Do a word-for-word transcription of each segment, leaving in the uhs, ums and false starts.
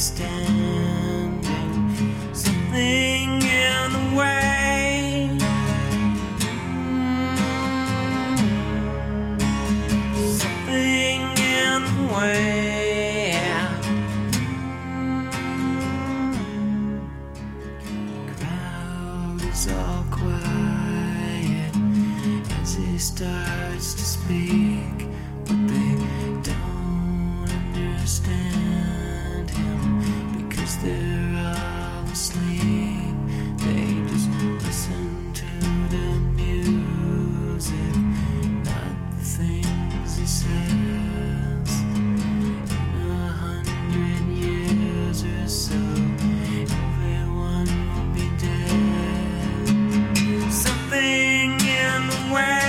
understanding, something in the way, something in the way. Crowd is all quiet as he starts to speak, but they don't understand him because they're all asleep. They just listen to the music, not the things he says. In a hundred years or so, everyone will be dead. Something in the way.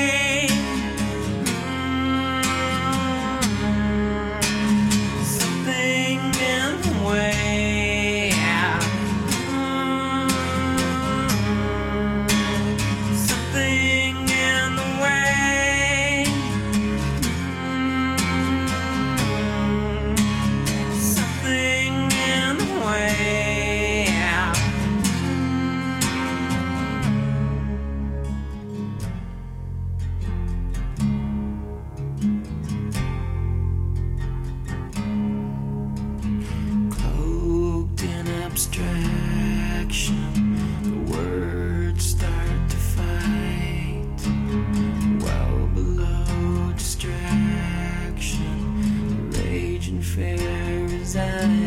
Abstraction, the words start to fight. Well below distraction, the rage and fear resides.